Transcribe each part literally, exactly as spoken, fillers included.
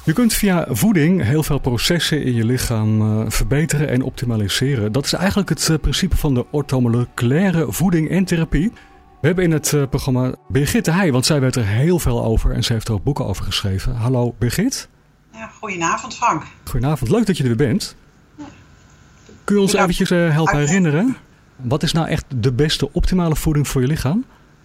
Je kunt via voeding heel veel processen in je lichaam uh, verbeteren en optimaliseren. Dat is eigenlijk het uh, principe van de orthomoleculaire voeding en therapie. We hebben in het uh, programma Birgitte Heij, want zij weet er heel veel over en ze heeft er ook boeken over geschreven. Hallo Birgit. Ja, goedenavond Frank. Goedenavond, leuk dat je er bent. Ja. Kun je ons ja. eventjes uh, helpen herinneren? Wat is nou echt de beste optimale voeding voor je lichaam?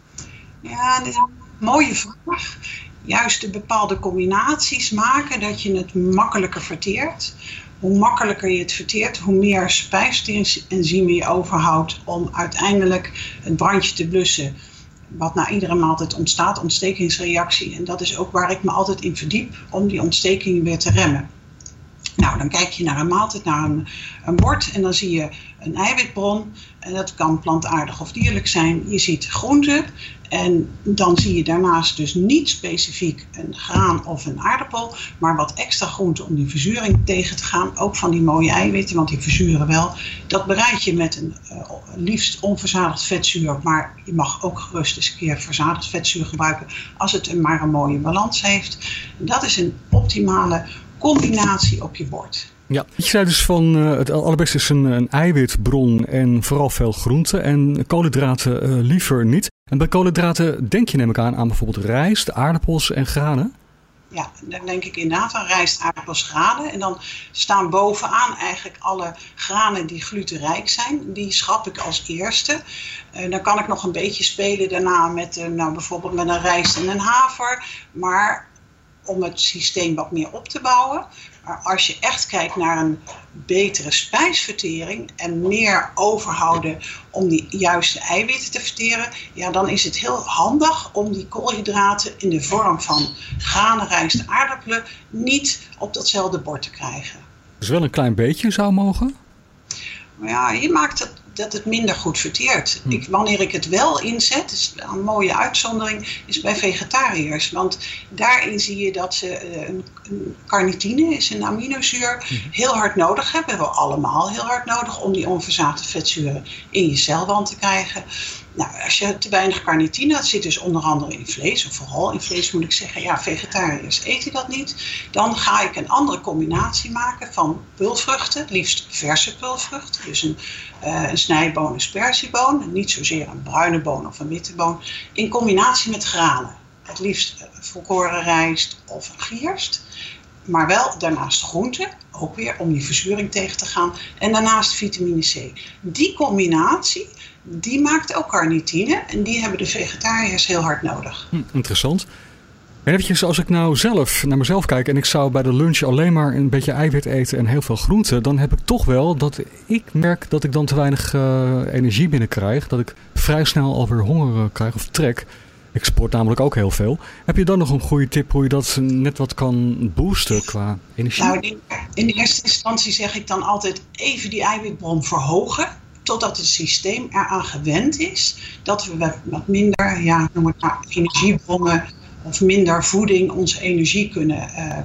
Ja, dat is een mooie vraag. Juist de bepaalde combinaties maken dat je het makkelijker verteert. Hoe makkelijker je het verteert, hoe meer spijsverteringsenzymen je overhoudt om uiteindelijk het brandje te blussen. Wat na iedere maaltijd ontstaat, ontstekingsreactie. En dat is ook waar ik me altijd in verdiep om die ontsteking weer te remmen. Nou, dan kijk je naar een maaltijd, naar een, een bord en dan zie je een eiwitbron. En dat kan plantaardig of dierlijk zijn. Je ziet groenten en dan zie je daarnaast dus niet specifiek een graan of een aardappel. Maar wat extra groenten om die verzuring tegen te gaan. Ook van die mooie eiwitten, want die verzuren wel. Dat bereid je met een uh, liefst onverzadigd vetzuur. Maar je mag ook gerust eens een keer verzadigd vetzuur gebruiken als het een, maar een mooie balans heeft. En dat is een optimale combinatie op je bord. Ja, je zei dus van uh, het allerbeste is een, een eiwitbron en vooral veel groenten en koolhydraten uh, liever niet. En bij koolhydraten denk je neem ik aan aan bijvoorbeeld rijst, aardappels en granen? Ja, dan denk ik inderdaad aan rijst, aardappels, granen. En dan staan bovenaan eigenlijk alle granen die glutenrijk zijn. Die schrap ik als eerste. Uh, dan kan ik nog een beetje spelen daarna met uh, nou, bijvoorbeeld met een rijst en een haver. Maar om het systeem wat meer op te bouwen. Maar als je echt kijkt naar een betere spijsvertering en meer overhouden om die juiste eiwitten te verteren, ja, dan is het heel handig om die koolhydraten in de vorm van granen, rijst, aardappelen niet op datzelfde bord te krijgen. Dus wel een klein beetje zou mogen? Maar ja, je maakt het dat het minder goed verteert. Hm. Ik, wanneer ik het wel inzet, is een mooie uitzondering, is bij vegetariërs. Want daarin zie je dat ze een, een carnitine, is een aminozuur, hm. heel hard nodig hebben. Hebben we allemaal heel hard nodig om die onverzadigde vetzuren in je celwand te krijgen. Nou, als je te weinig carnitine, dat zit dus onder andere in vlees, of vooral in vlees moet ik zeggen, ja, vegetariërs eten dat niet. Dan ga ik een andere combinatie maken van pulvruchten, het liefst verse pulvruchten. Dus een, uh, een snijboon, een sperzieboon, niet zozeer een bruine boon of een witte boon, in combinatie met granen. Het liefst uh, volkoren rijst of gierst. Maar wel daarnaast groenten, ook weer om die verzuring tegen te gaan. En daarnaast vitamine C. Die combinatie, die maakt ook carnitine. En die hebben de vegetariërs heel hard nodig. Hm, interessant. En eventjes, als ik nou zelf naar mezelf kijk en ik zou bij de lunch alleen maar een beetje eiwit eten en heel veel groenten, dan heb ik toch wel dat ik merk dat ik dan te weinig uh, energie binnenkrijg. Dat ik vrij snel alweer honger uh, krijg of trek. Ik sport namelijk ook heel veel. Heb je dan nog een goede tip hoe je dat net wat kan boosten qua energie? Nou, in, in de eerste instantie zeg ik dan altijd even die eiwitbron verhogen. Totdat het systeem eraan gewend is dat we wat minder, ja, noem het maar, energiebronnen of minder voeding onze energie kunnen uh,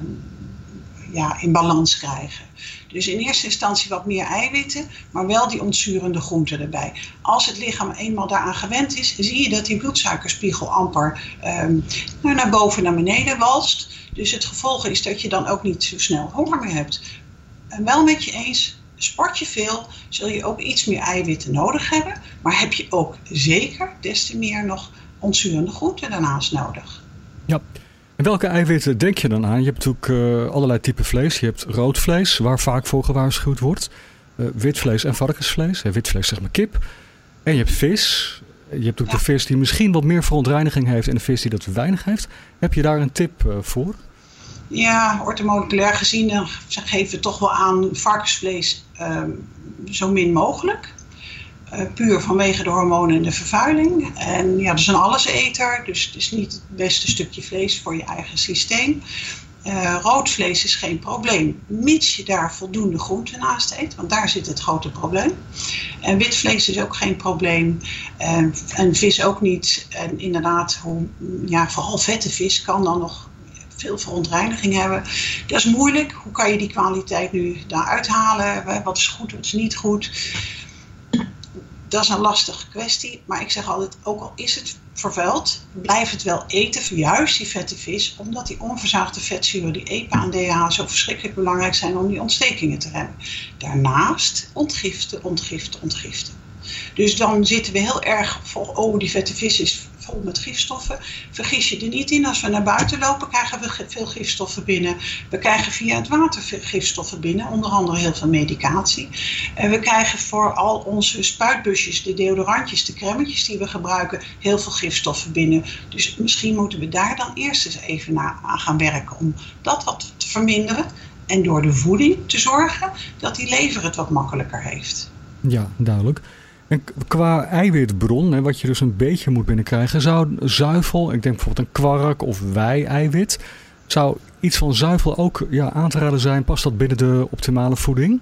ja, in balans krijgen. Dus in eerste instantie wat meer eiwitten, maar wel die ontzurende groenten erbij. Als het lichaam eenmaal daaraan gewend is, zie je dat die bloedsuikerspiegel amper um, nou, naar boven en naar beneden walst. Dus het gevolg is dat je dan ook niet zo snel honger meer hebt. En wel met je eens, sport je veel, zul je ook iets meer eiwitten nodig hebben. Maar heb je ook zeker des te meer nog ontzurende groenten daarnaast nodig. Ja. En welke eiwitten denk je dan aan? Je hebt natuurlijk uh, allerlei typen vlees. Je hebt rood vlees, waar vaak voor gewaarschuwd wordt. Uh, wit vlees en varkensvlees. Uh, wit vlees zeg maar kip. En je hebt vis. Je hebt ook ja. de vis die misschien wat meer verontreiniging heeft en de vis die dat weinig heeft. Heb je daar een tip uh, voor? Ja, orthomoleculair gezien dan geven we toch wel aan varkensvlees uh, zo min mogelijk. Uh, puur vanwege de hormonen en de vervuiling. En ja, dat is een alleseter, dus het is niet het beste stukje vlees voor je eigen systeem. Uh, rood vlees is geen probleem, mits je daar voldoende groenten naast eet, want daar zit het grote probleem. En wit vlees is ook geen probleem, uh, en vis ook niet. En inderdaad, hoe, ja, vooral vette vis kan dan nog veel verontreiniging hebben. Dat is moeilijk, hoe kan je die kwaliteit nu daaruit halen? Wat is goed, wat is niet goed? dat is een lastige kwestie. Maar ik zeg altijd, ook al is het vervuild, blijf het wel eten, juist die vette vis. Omdat die onverzaagde vetzuren, die E P A en D H A, zo verschrikkelijk belangrijk zijn om die ontstekingen te remmen. Daarnaast ontgiften, ontgiften, ontgiften. Dus dan zitten we heel erg vol, oh die vette vis is vol met gifstoffen. Vergis je er niet in, als we naar buiten lopen krijgen we veel gifstoffen binnen. We krijgen via het water veel gifstoffen binnen, onder andere heel veel medicatie. En we krijgen voor al onze spuitbusjes, de deodorantjes, de crèmetjes die we gebruiken, heel veel gifstoffen binnen. Dus misschien moeten we daar dan eerst eens even aan gaan werken om dat wat te verminderen. En door de voeding te zorgen dat die lever het wat makkelijker heeft. Ja, duidelijk. En qua eiwitbron, hè, wat je dus een beetje moet binnenkrijgen, zou zuivel, ik denk bijvoorbeeld een kwark of wei-eiwit, zou iets van zuivel ook ja, aan te raden zijn? Past dat binnen de optimale voeding?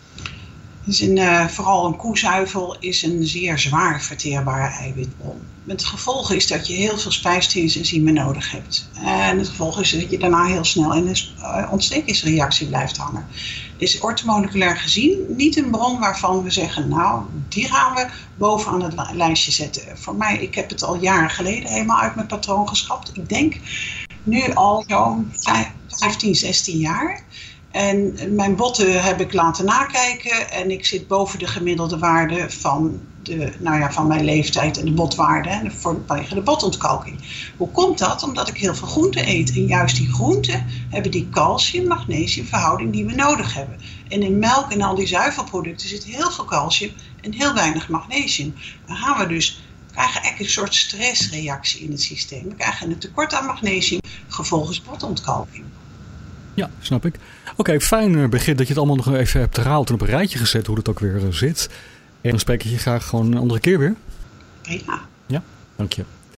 Dus een, uh, vooral een koezuivel is een zeer zwaar verteerbare eiwitbron. Het gevolg is dat je heel veel spijsverteringsenzymen nodig hebt. En het gevolg is dat je daarna heel snel in een ontstekingsreactie blijft hangen. Is orthomoleculair gezien niet een bron waarvan we zeggen, nou, die gaan we bovenaan het lijstje zetten. Voor mij, ik heb het al jaren geleden helemaal uit mijn patroon geschrapt. Ik denk nu al zo'n vijftien, zestien jaar. En mijn botten heb ik laten nakijken en ik zit boven de gemiddelde waarde van, de, nou ja, van mijn leeftijd en de botwaarde en vanwege de botontkalking. Hoe komt dat? Omdat ik heel veel groenten eet. En juist die groenten hebben die calcium-magnesium verhouding die we nodig hebben. En in melk en al die zuivelproducten zit heel veel calcium en heel weinig magnesium. Dan gaan we dus, we krijgen echt een soort stressreactie in het systeem. We krijgen een tekort aan magnesium, gevolgens botontkalking. Ja, snap ik. Oké, okay, fijn begin dat je het allemaal nog even hebt herhaald en op een rijtje gezet hoe het ook weer zit. En dan spreek ik je graag gewoon een andere keer weer. Ja. Ja, dank je.